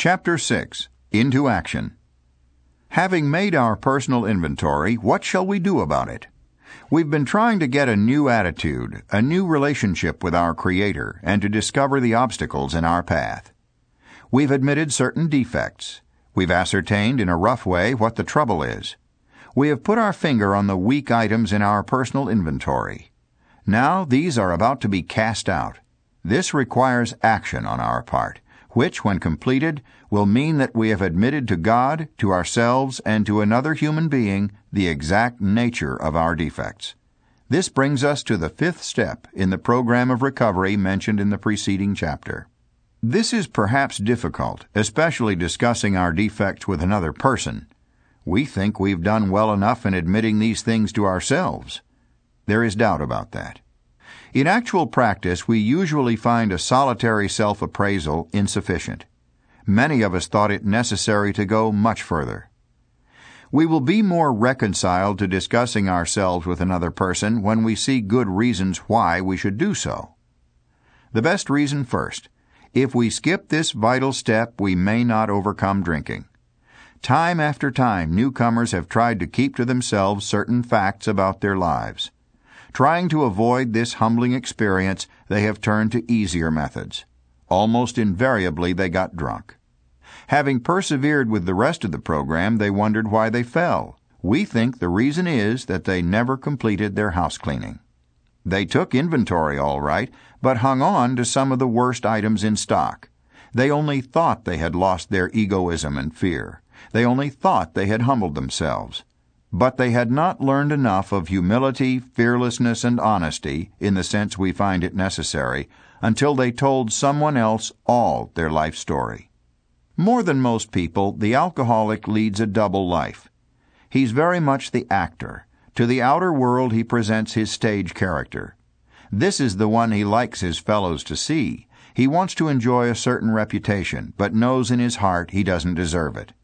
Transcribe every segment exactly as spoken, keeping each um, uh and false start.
Chapter six. Into Action. Having made our personal inventory, what shall we do about it? We've been trying to get a new attitude, a new relationship with our Creator, and to discover the obstacles in our path. We've admitted certain defects. We've ascertained in a rough way what the trouble is. We have put our finger on the weak items in our personal inventory. Now these are about to be cast out. This requires action on our part, which, when completed, will mean that we have admitted to God, to ourselves, and to another human being the exact nature of our defects. This brings us to the fifth step in the program of recovery mentioned in the preceding chapter. This is perhaps difficult, especially discussing our defects with another person. We think we've done well enough in admitting these things to ourselves. There is doubt about that. In actual practice, we usually find a solitary self-appraisal insufficient. Many of us thought it necessary to go much further. We will be more reconciled to discussing ourselves with another person when we see good reasons why we should do so. The best reason first. If we skip this vital step, we may not overcome drinking. Time after time, newcomers have tried to keep to themselves certain facts about their lives. Trying to avoid this humbling experience, they have turned to easier methods. Almost invariably, they got drunk. Having persevered with the rest of the program, they wondered why they fell. We think the reason is that they never completed their house cleaning. They took inventory all right, but hung on to some of the worst items in stock. They only thought they had lost their egoism and fear. They only thought they had humbled themselves. But they had not learned enough of humility, fearlessness, and honesty, in the sense we find it necessary, until they told someone else all their life story. More than most people, the alcoholic leads a double life. He's very much the actor. To the outer world he presents his stage character. This is the one he likes his fellows to see. He wants to enjoy a certain reputation, but knows in his heart he doesn't deserve it.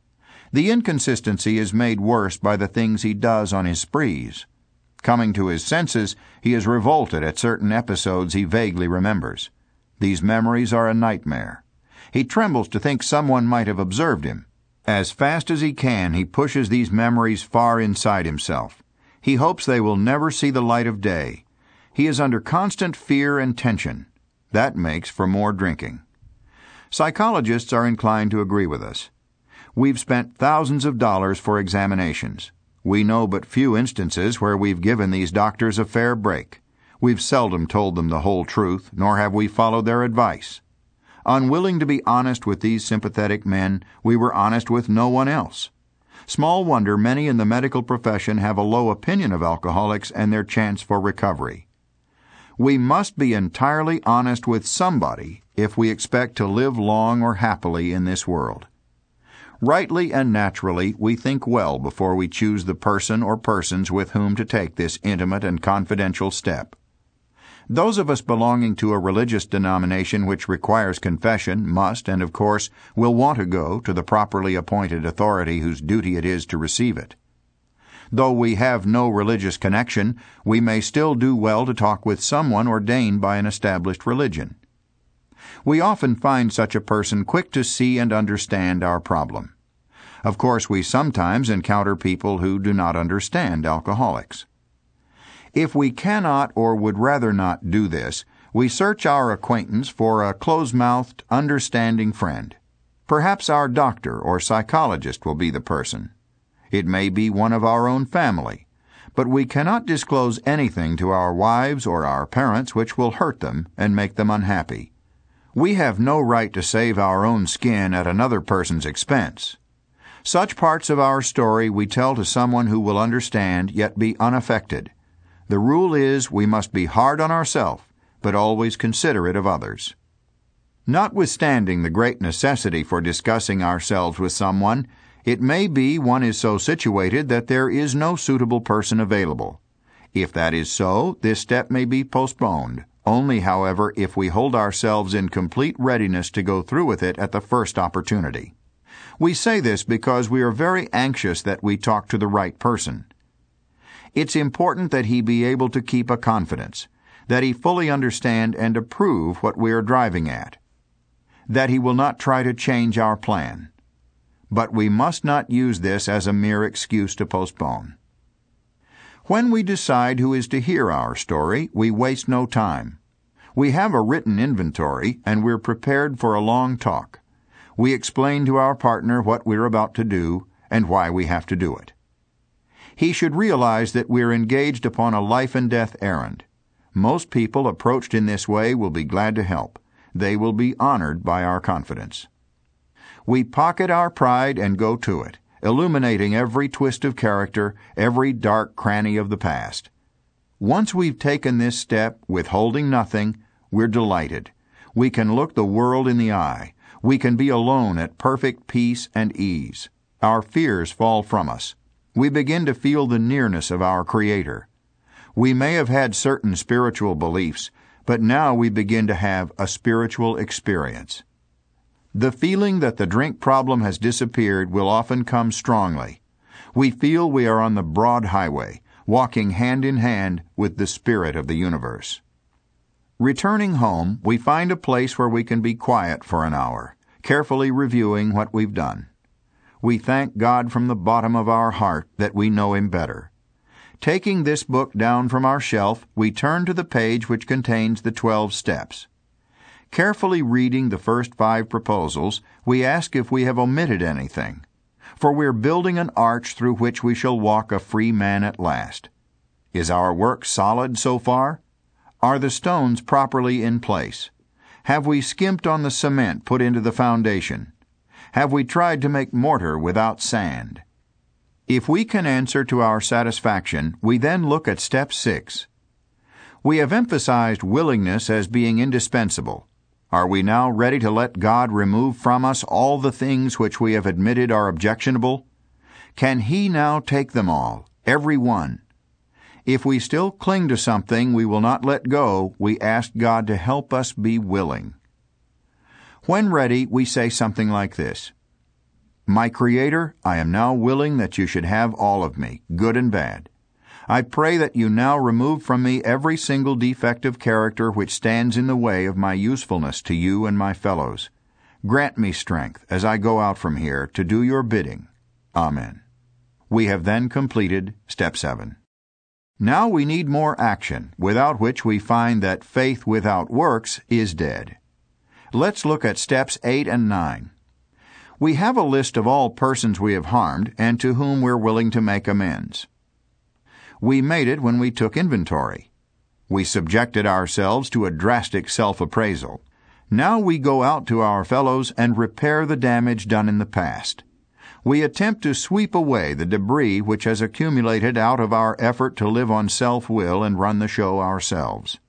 The inconsistency is made worse by the things he does on his sprees. Coming to his senses, he is revolted at certain episodes he vaguely remembers. These memories are a nightmare. He trembles to think someone might have observed him. As fast as he can, he pushes these memories far inside himself. He hopes they will never see the light of day. He is under constant fear and tension. That makes for more drinking. Psychologists are inclined to agree with us. We've spent thousands of dollars for examinations. We know but few instances where we've given these doctors a fair break. We've seldom told them the whole truth, nor have we followed their advice. Unwilling to be honest with these sympathetic men, we were honest with no one else. Small wonder many in the medical profession have a low opinion of alcoholics and their chance for recovery. We must be entirely honest with somebody if we expect to live long or happily in this world. Rightly and naturally, we think well before we choose the person or persons with whom to take this intimate and confidential step. Those of us belonging to a religious denomination which requires confession must, and of course, will want to go to the properly appointed authority whose duty it is to receive it. Though we have no religious connection, we may still do well to talk with someone ordained by an established religion. We often find such a person quick to see and understand our problem. Of course, we sometimes encounter people who do not understand alcoholics. If we cannot or would rather not do this, we search our acquaintance for a close-mouthed, understanding friend. Perhaps our doctor or psychologist will be the person. It may be one of our own family, but we cannot disclose anything to our wives or our parents which will hurt them and make them unhappy. We have no right to save our own skin at another person's expense. Such parts of our story we tell to someone who will understand yet be unaffected. The rule is we must be hard on ourselves, but always considerate of others. Notwithstanding the great necessity for discussing ourselves with someone, it may be one is so situated that there is no suitable person available. If that is so, this step may be postponed. Only, however, if we hold ourselves in complete readiness to go through with it at the first opportunity. We say this because we are very anxious that we talk to the right person. It's important that he be able to keep a confidence, that he fully understand and approve what we are driving at. that He will not try to change our plan. But we must not use this as a mere excuse to postpone. When we decide who is to hear our story, we waste no time. We have a written inventory, and we're prepared for a long talk. We explain to our partner what we're about to do and why we have to do it. He should realize that we're engaged upon a life-and-death errand. Most people approached in this way will be glad to help. They will be honored by our confidence. We pocket our pride and go to it, illuminating every twist of character, every dark cranny of the past. Once we've taken this step, withholding nothing, we're delighted. We can look the world in the eye. We can be alone at perfect peace and ease. Our fears fall from us. We begin to feel the nearness of our Creator. We may have had certain spiritual beliefs, but now we begin to have a spiritual experience. The feeling that the drink problem has disappeared will often come strongly. We feel we are on the broad highway, walking hand in hand with the Spirit of the universe. Returning home, we find a place where we can be quiet for an hour, carefully reviewing what we've done. We thank God from the bottom of our heart that we know Him better. Taking this book down from our shelf, we turn to the page which contains the twelve steps. Carefully reading the first five proposals, we ask if we have omitted anything, for we're building an arch through which we shall walk a free man at last. Is our work solid so far? Are the stones properly in place? Have we skimped on the cement put into the foundation? Have we tried to make mortar without sand? If we can answer to our satisfaction, we then look at step six. We have emphasized willingness as being indispensable. Are we now ready to let God remove from us all the things which we have admitted are objectionable? Can He now take them all, every one? If we still cling to something we will not let go, we ask God to help us be willing. When ready, we say something like this: My Creator, I am now willing that You should have all of me, good and bad. I pray that You now remove from me every single defect of character which stands in the way of my usefulness to You and my fellows. Grant me strength as I go out from here to do Your bidding. Amen. We have then completed step seven. Now we need more action, without which we find that faith without works is dead. Let's look at steps eight and nine. We have a list of all persons we have harmed and to whom we're willing to make amends. We made it when we took inventory. We subjected ourselves to a drastic self-appraisal. Now we go out to our fellows and repair the damage done in the past. We attempt to sweep away the debris which has accumulated out of our effort to live on self-will and run the show ourselves.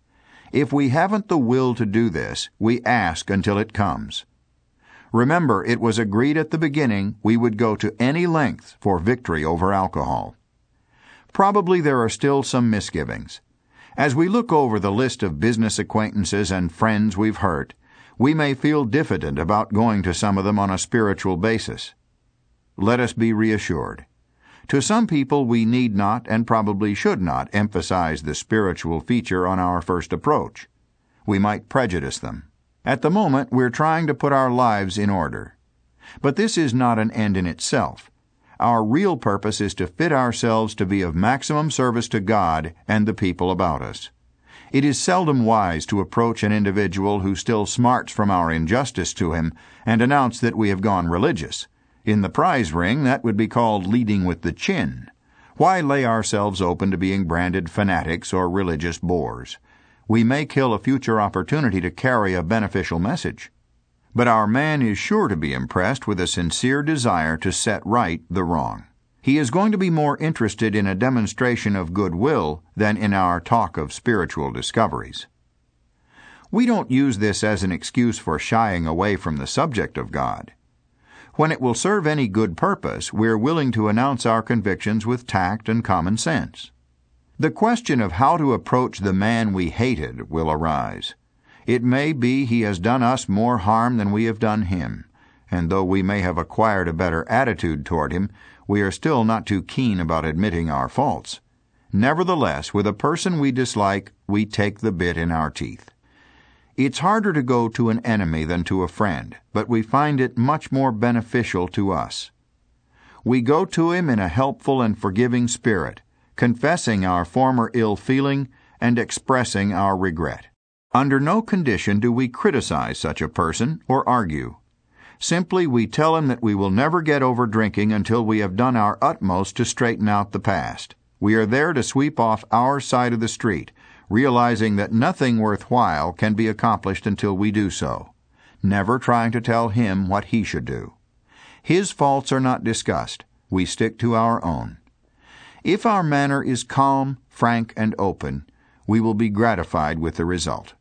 If we haven't the will to do this, we ask until it comes. Remember, it was agreed at the beginning we would go to any length for victory over alcohol. Probably there are still some misgivings. As we look over the list of business acquaintances and friends we've hurt, we may feel diffident about going to some of them on a spiritual basis. Let us be reassured. To some people we need not and probably should not emphasize the spiritual feature on our first approach. We might prejudice them. At the moment we're trying to put our lives in order. But this is not an end in itself. Our real purpose is to fit ourselves to be of maximum service to God and the people about us. It is seldom wise to approach an individual who still smarts from our injustice to him and announce that we have gone religious. In the prize ring, that would be called leading with the chin. Why lay ourselves open to being branded fanatics or religious bores? We may kill a future opportunity to carry a beneficial message. But our man is sure to be impressed with a sincere desire to set right the wrong. He is going to be more interested in a demonstration of goodwill than in our talk of spiritual discoveries. We don't use this as an excuse for shying away from the subject of God. When it will serve any good purpose, we're willing to announce our convictions with tact and common sense. The question of how to approach the man we hated will arise. It may be he has done us more harm than we have done him, and though we may have acquired a better attitude toward him, we are still not too keen about admitting our faults. Nevertheless, with a person we dislike, we take the bit in our teeth. It's harder to go to an enemy than to a friend, but we find it much more beneficial to us. We go to him in a helpful and forgiving spirit, confessing our former ill feeling and expressing our regret. Under no condition do we criticize such a person or argue. Simply we tell him that we will never get over drinking until we have done our utmost to straighten out the past. We are there to sweep off our side of the street, realizing that nothing worthwhile can be accomplished until we do so, never trying to tell him what he should do. His faults are not discussed. We stick to our own. If our manner is calm, frank, and open, we will be gratified with the result.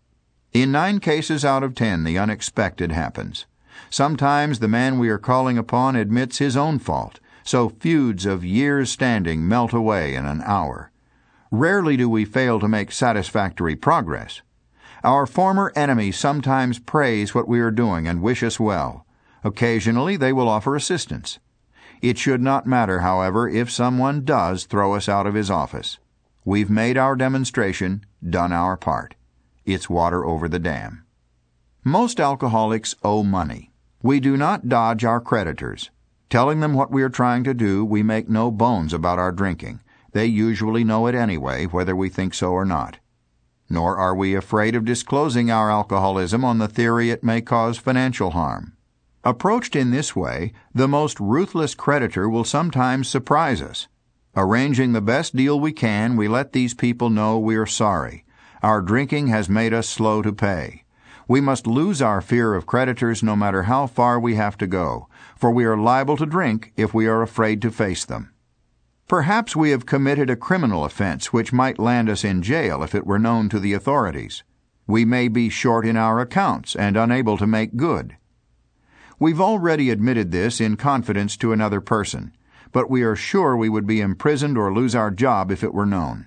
In nine cases out of ten, the unexpected happens. Sometimes the man we are calling upon admits his own fault, so feuds of years' standing melt away in an hour. Rarely do we fail to make satisfactory progress. Our former enemies sometimes praise what we are doing and wish us well. Occasionally they will offer assistance. It should not matter, however, if someone does throw us out of his office. We've made our demonstration, done our part. It's water over the dam. Most alcoholics owe money. We do not dodge our creditors. Telling them what we are trying to do, we make no bones about our drinking. They usually know it anyway, whether we think so or not. Nor are we afraid of disclosing our alcoholism on the theory it may cause financial harm. Approached in this way, the most ruthless creditor will sometimes surprise us. Arranging the best deal we can, we let these people know we are sorry. Our drinking has made us slow to pay. We must lose our fear of creditors no matter how far we have to go, for we are liable to drink if we are afraid to face them. Perhaps we have committed a criminal offense which might land us in jail if it were known to the authorities. We may be short in our accounts and unable to make good. We've already admitted this in confidence to another person, but we are sure we would be imprisoned or lose our job if it were known.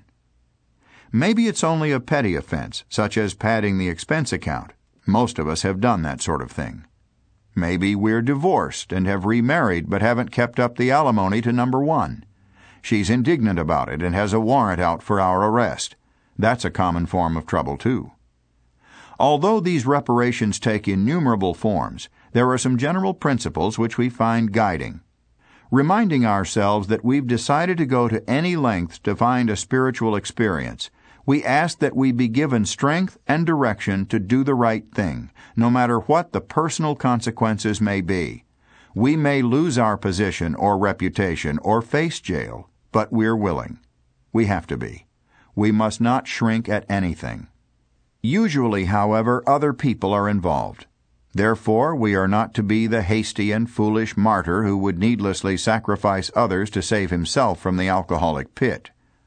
Maybe it's only a petty offense, such as padding the expense account. Most of us have done that sort of thing. Maybe we're divorced and have remarried but haven't kept up the alimony to number one. She's indignant about it and has a warrant out for our arrest. That's a common form of trouble, too. Although these reparations take innumerable forms, there are some general principles which we find guiding. Reminding ourselves that we've decided to go to any length to find a spiritual experience, we ask that we be given strength and direction to do the right thing, no matter what the personal consequences may be. We may lose our position or reputation or face jail, but we're willing. We have to be. We must not shrink at anything. Usually, however, other people are involved. Therefore, we are not to be the hasty and foolish martyr who would needlessly sacrifice others to save himself from the alcoholic pit.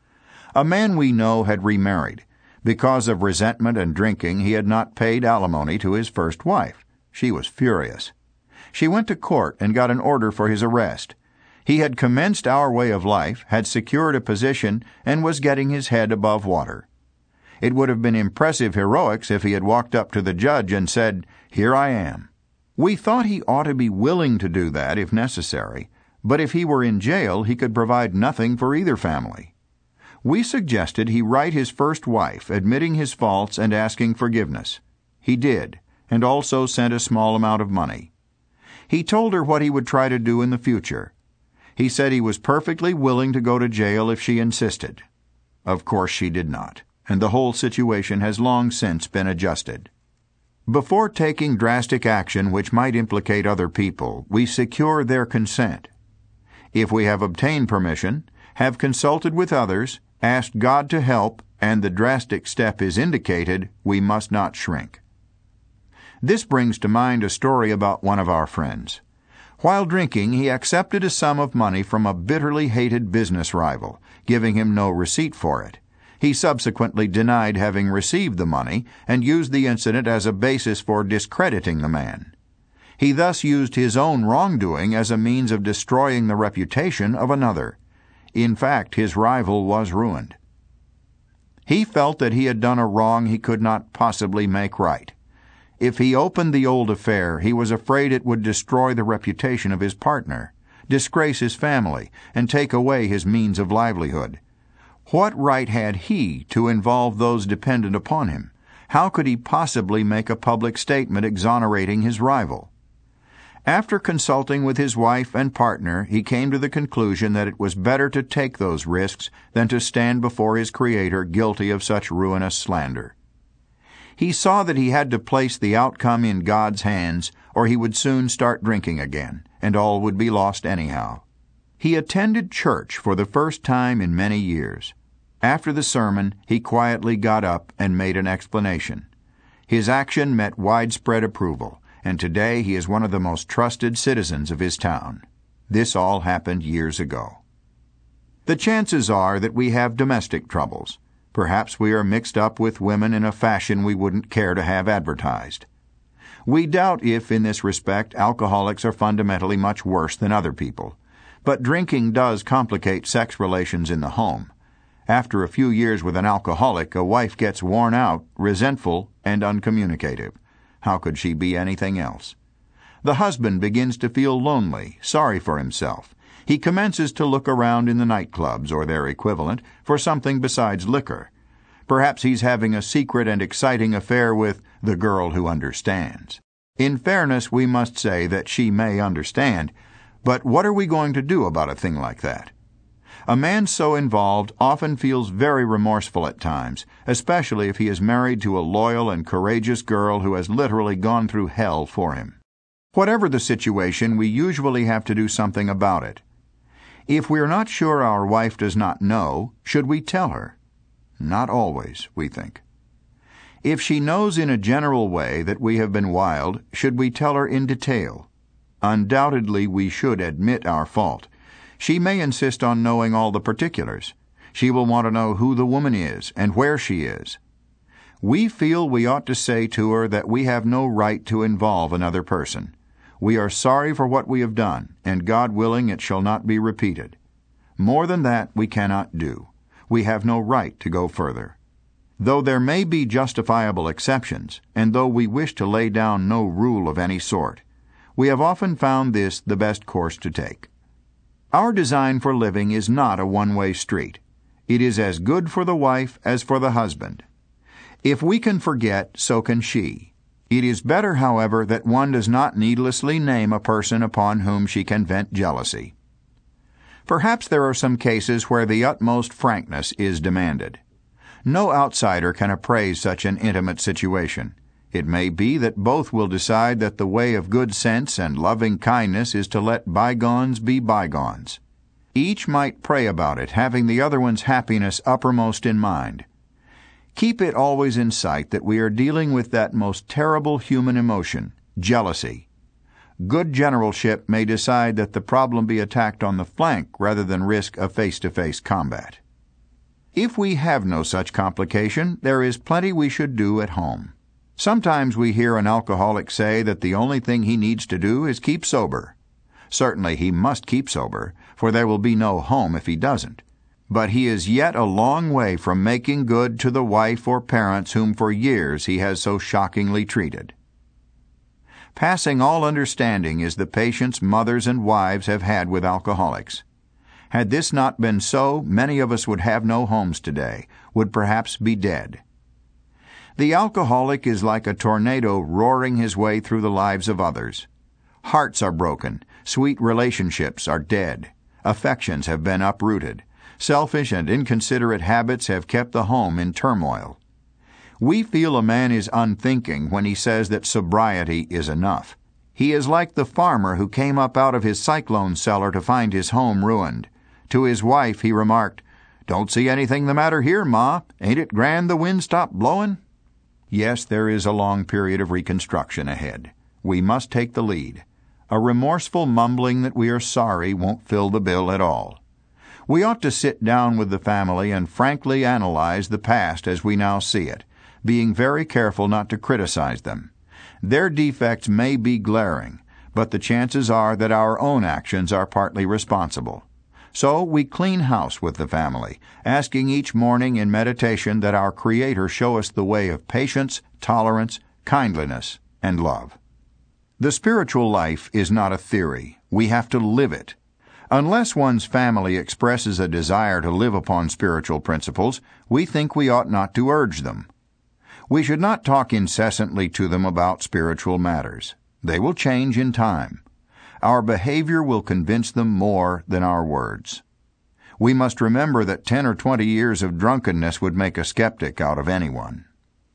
A man we know had remarried. Because of resentment and drinking, he had not paid alimony to his first wife. She was furious. She went to court and got an order for his arrest. He had commenced our way of life, had secured a position, and was getting his head above water. It would have been impressive heroics if he had walked up to the judge and said, "Here I am." We thought he ought to be willing to do that if necessary, but if he were in jail, he could provide nothing for either family. We suggested he write his first wife, admitting his faults and asking forgiveness. He did, and also sent a small amount of money. He told her what he would try to do in the future. He said he was perfectly willing to go to jail if she insisted. Of course she did not, and the whole situation has long since been adjusted. Before taking drastic action which might implicate other people, we secure their consent. If we have obtained permission, have consulted with others, asked God to help, and the drastic step is indicated, we must not shrink. This brings to mind a story about one of our friends. While drinking, he accepted a sum of money from a bitterly hated business rival, giving him no receipt for it. He subsequently denied having received the money and used the incident as a basis for discrediting the man. He thus used his own wrongdoing as a means of destroying the reputation of another. In fact, his rival was ruined. He felt that he had done a wrong he could not possibly make right. If he opened the old affair, he was afraid it would destroy the reputation of his partner, disgrace his family, and take away his means of livelihood. What right had he to involve those dependent upon him? How could he possibly make a public statement exonerating his rival? After consulting with his wife and partner, he came to the conclusion that it was better to take those risks than to stand before his Creator guilty of such ruinous slander. He saw that he had to place the outcome in God's hands, or he would soon start drinking again, and all would be lost anyhow. He attended church for the first time in many years. After the sermon, he quietly got up and made an explanation. His action met widespread approval, and today he is one of the most trusted citizens of his town. This all happened years ago. The chances are that we have domestic troubles. Perhaps we are mixed up with women in a fashion we wouldn't care to have advertised. We doubt if, in this respect, alcoholics are fundamentally much worse than other people. But drinking does complicate sex relations in the home. After a few years with an alcoholic, a wife gets worn out, resentful, and uncommunicative. How could she be anything else? The husband begins to feel lonely, sorry for himself. He commences to look around in the nightclubs, or their equivalent, for something besides liquor. Perhaps he's having a secret and exciting affair with the girl who understands. In fairness, we must say that she may understand, but what are we going to do about a thing like that? A man so involved often feels very remorseful at times, especially if he is married to a loyal and courageous girl who has literally gone through hell for him. Whatever the situation, we usually have to do something about it. If we are not sure our wife does not know, should we tell her? Not always, we think. If she knows in a general way that we have been wild, should we tell her in detail? Undoubtedly, we should admit our fault. She may insist on knowing all the particulars. She will want to know who the woman is and where she is. We feel we ought to say to her that we have no right to involve another person. We are sorry for what we have done, and God willing it shall not be repeated. More than that we cannot do. We have no right to go further. Though there may be justifiable exceptions, and though we wish to lay down no rule of any sort, we have often found this the best course to take. Our design for living is not a one-way street. It is as good for the wife as for the husband. If we can forget, so can she. It is better, however, that one does not needlessly name a person upon whom she can vent jealousy. Perhaps there are some cases where the utmost frankness is demanded. No outsider can appraise such an intimate situation. It may be that both will decide that the way of good sense and loving kindness is to let bygones be bygones. Each might pray about it, having the other one's happiness uppermost in mind. Keep it always in sight that we are dealing with that most terrible human emotion, jealousy. Good generalship may decide that the problem be attacked on the flank rather than risk a face-to-face combat. If we have no such complication, there is plenty we should do at home. Sometimes we hear an alcoholic say that the only thing he needs to do is keep sober. Certainly he must keep sober, for there will be no home if he doesn't. But he is yet a long way from making good to the wife or parents whom for years he has so shockingly treated. Passing all understanding is the patience mothers and wives have had with alcoholics. Had this not been so, many of us would have no homes today, would perhaps be dead. The alcoholic is like a tornado roaring his way through the lives of others. Hearts are broken, sweet relationships are dead, affections have been uprooted, selfish and inconsiderate habits have kept the home in turmoil. We feel a man is unthinking when he says that sobriety is enough. He is like the farmer who came up out of his cyclone cellar to find his home ruined. To his wife he remarked, "Don't see anything the matter here, Ma. Ain't it grand the wind stopped blowin'?" Yes, there is a long period of reconstruction ahead. We must take the lead. A remorseful mumbling that we are sorry won't fill the bill at all. We ought to sit down with the family and frankly analyze the past as we now see it, being very careful not to criticize them. Their defects may be glaring, but the chances are that our own actions are partly responsible. So we clean house with the family, asking each morning in meditation that our Creator show us the way of patience, tolerance, kindliness, and love. The spiritual life is not a theory. We have to live it. Unless one's family expresses a desire to live upon spiritual principles, we think we ought not to urge them. We should not talk incessantly to them about spiritual matters. They will change in time. Our behavior will convince them more than our words. We must remember that ten or twenty years of drunkenness would make a skeptic out of anyone.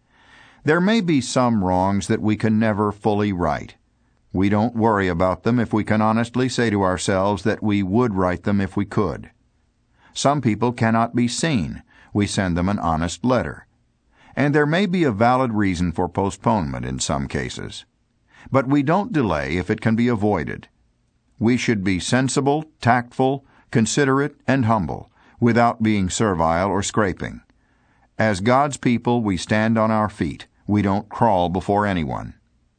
There may be some wrongs that we can never fully right. We don't worry about them if we can honestly say to ourselves that we would right them if we could. Some people cannot be seen. We send them an honest letter. And there may be a valid reason for postponement in some cases. But we don't delay if it can be avoided. We should be sensible, tactful, considerate, and humble, without being servile or scraping. As God's people, we stand on our feet. We don't crawl before anyone.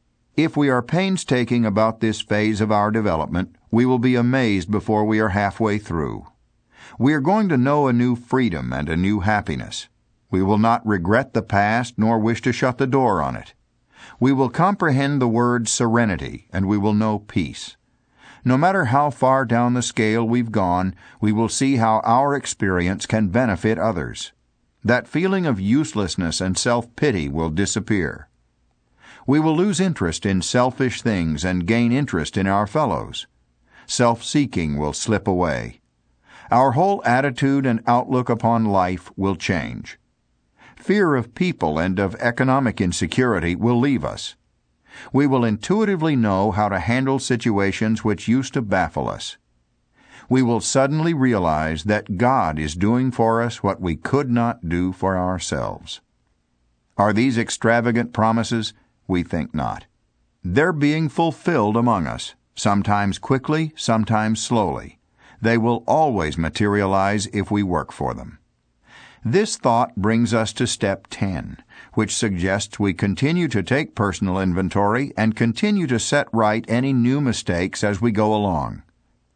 If we are painstaking about this phase of our development, we will be amazed before we are halfway through. We are going to know a new freedom and a new happiness. We will not regret the past nor wish to shut the door on it. We will comprehend the word serenity, and we will know peace. No matter how far down the scale we've gone, we will see how our experience can benefit others. That feeling of uselessness and self-pity will disappear. We will lose interest in selfish things and gain interest in our fellows. Self-seeking will slip away. Our whole attitude and outlook upon life will change. Fear of people and of economic insecurity will leave us. We will intuitively know how to handle situations which used to baffle us. We will suddenly realize that God is doing for us what we could not do for ourselves. Are these extravagant promises? We think not. They're being fulfilled among us, sometimes quickly, sometimes slowly. They will always materialize if we work for them. This thought brings us to step ten, which suggests we continue to take personal inventory and continue to set right any new mistakes as we go along.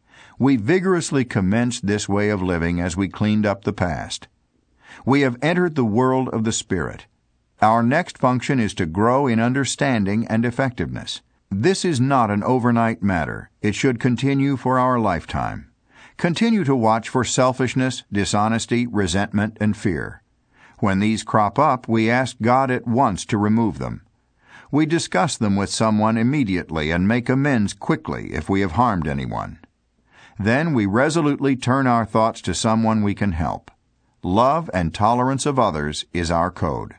We vigorously commenced this way of living as we cleaned up the past. We have entered the world of the Spirit. Our next function is to grow in understanding and effectiveness. This is not an overnight matter. It should continue for our lifetime. Continue to watch for selfishness, dishonesty, resentment, and fear. When these crop up, we ask God at once to remove them. We discuss them with someone immediately and make amends quickly if we have harmed anyone. Then we resolutely turn our thoughts to someone we can help. Love and tolerance of others is our code.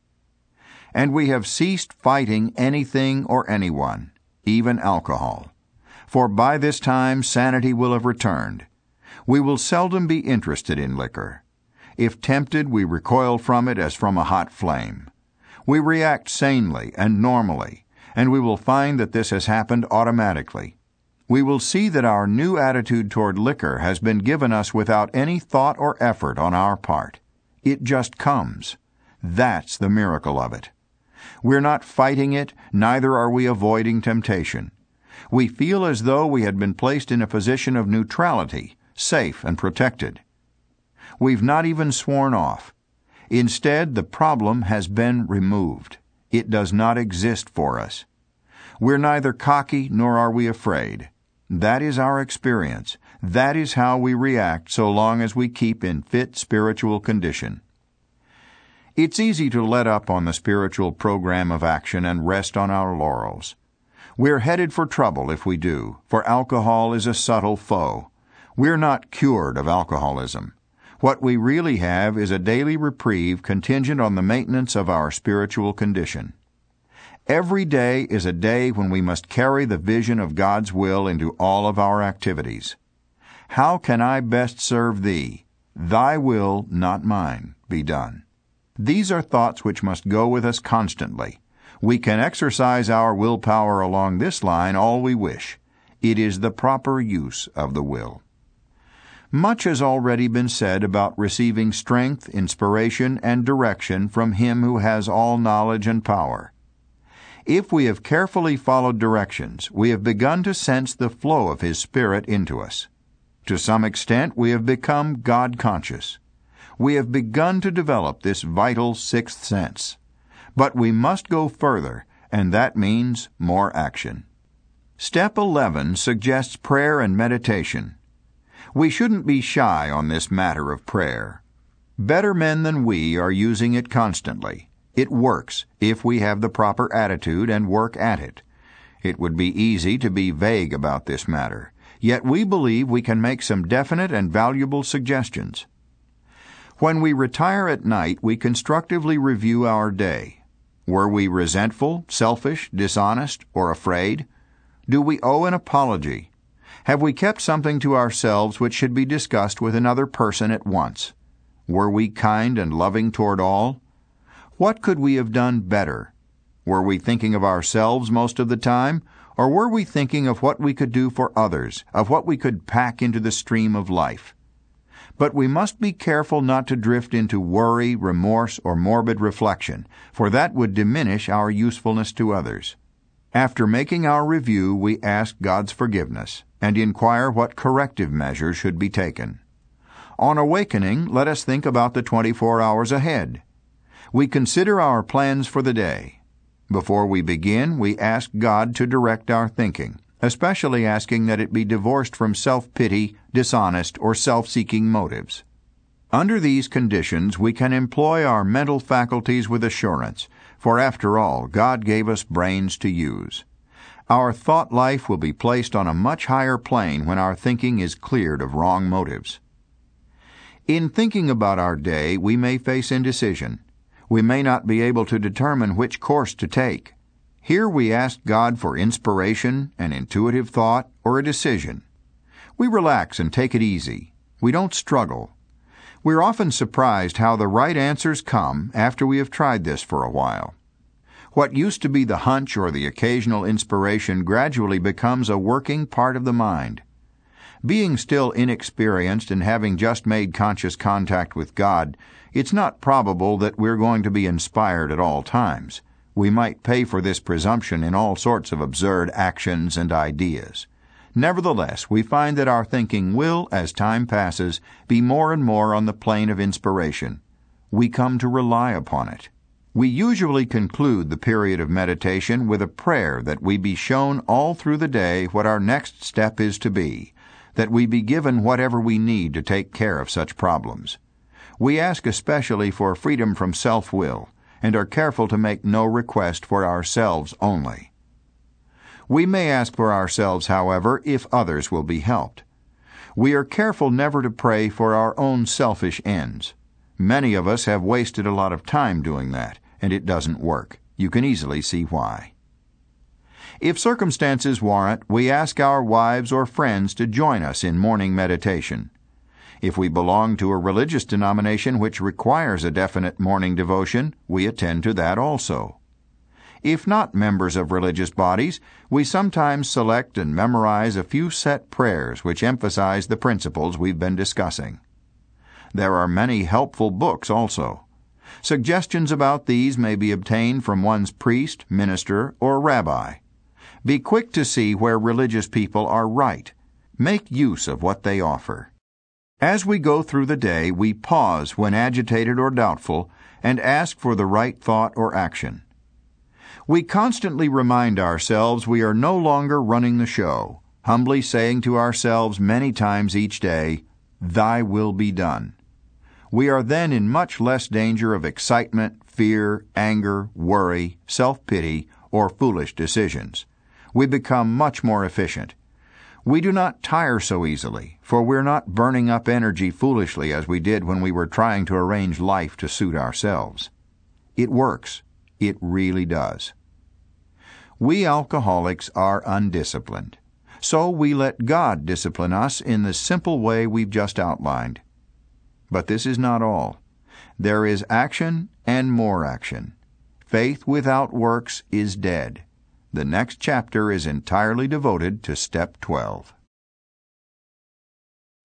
And we have ceased fighting anything or anyone, even alcohol. For by this time sanity will have returned. We will seldom be interested in liquor. If tempted, we recoil from it as from a hot flame. We react sanely and normally, and we will find that this has happened automatically. We will see that our new attitude toward liquor has been given us without any thought or effort on our part. It just comes. That's the miracle of it. We're not fighting it, neither are we avoiding temptation. We feel as though we had been placed in a position of neutrality, safe and protected. We've not even sworn off. Instead, the problem has been removed. It does not exist for us. We're neither cocky nor are we afraid. That is our experience. That is how we react so long as we keep in fit spiritual condition. It's easy to let up on the spiritual program of action and rest on our laurels. We're headed for trouble if we do, for alcohol is a subtle foe. We're not cured of alcoholism. What we really have is a daily reprieve contingent on the maintenance of our spiritual condition. Every day is a day when we must carry the vision of God's will into all of our activities. How can I best serve Thee? Thy will, not mine, be done. These are thoughts which must go with us constantly. We can exercise our willpower along this line all we wish. It is the proper use of the will. Much has already been said about receiving strength, inspiration, and direction from Him who has all knowledge and power. If we have carefully followed directions, we have begun to sense the flow of His Spirit into us. To some extent, we have become God-conscious. We have begun to develop this vital sixth sense. But we must go further, and that means more action. Step eleven suggests prayer and meditation. We shouldn't be shy on this matter of prayer. Better men than we are using it constantly. It works if we have the proper attitude and work at it. It would be easy to be vague about this matter, yet we believe we can make some definite and valuable suggestions. When we retire at night, we constructively review our day. Were we resentful, selfish, dishonest, or afraid? Do we owe an apology? Have we kept something to ourselves which should be discussed with another person at once? Were we kind and loving toward all? What could we have done better? Were we thinking of ourselves most of the time, or were we thinking of what we could do for others, of what we could pack into the stream of life? But we must be careful not to drift into worry, remorse, or morbid reflection, for that would diminish our usefulness to others. After making our review, we ask God's forgiveness and inquire what corrective measures should be taken. On awakening, let us think about the twenty-four hours ahead. We consider our plans for the day. Before we begin, we ask God to direct our thinking, especially asking that it be divorced from self-pity, dishonest, or self-seeking motives. Under these conditions, we can employ our mental faculties with assurance, for after all, God gave us brains to use. Our thought life will be placed on a much higher plane when our thinking is cleared of wrong motives. In thinking about our day, we may face indecision. We may not be able to determine which course to take. Here we ask God for inspiration, an intuitive thought, or a decision. We relax and take it easy. We don't struggle. We're often surprised how the right answers come after we have tried this for a while. What used to be the hunch or the occasional inspiration gradually becomes a working part of the mind. Being still inexperienced and having just made conscious contact with God, it's not probable that we're going to be inspired at all times. We might pay for this presumption in all sorts of absurd actions and ideas. Nevertheless, we find that our thinking will, as time passes, be more and more on the plane of inspiration. We come to rely upon it. We usually conclude the period of meditation with a prayer that we be shown all through the day what our next step is to be, that we be given whatever we need to take care of such problems. We ask especially for freedom from self-will, and are careful to make no request for ourselves only. We may ask for ourselves, however, if others will be helped. We are careful never to pray for our own selfish ends. Many of us have wasted a lot of time doing that, and it doesn't work. You can easily see why. If circumstances warrant, we ask our wives or friends to join us in morning meditation. If we belong to a religious denomination which requires a definite morning devotion, we attend to that also. If not members of religious bodies, we sometimes select and memorize a few set prayers which emphasize the principles we've been discussing. There are many helpful books also. Suggestions about these may be obtained from one's priest, minister, or rabbi. Be quick to see where religious people are right. Make use of what they offer. As we go through the day, we pause when agitated or doubtful and ask for the right thought or action. We constantly remind ourselves we are no longer running the show, humbly saying to ourselves many times each day, "Thy will be done." We are then in much less danger of excitement, fear, anger, worry, self-pity, or foolish decisions. We become much more efficient. We do not tire so easily, for we're not burning up energy foolishly as we did when we were trying to arrange life to suit ourselves. It works. It really does. We alcoholics are undisciplined, so we let God discipline us in the simple way we've just outlined. But this is not all. There is action and more action. Faith without works is dead. The next chapter is entirely devoted to Step twelve.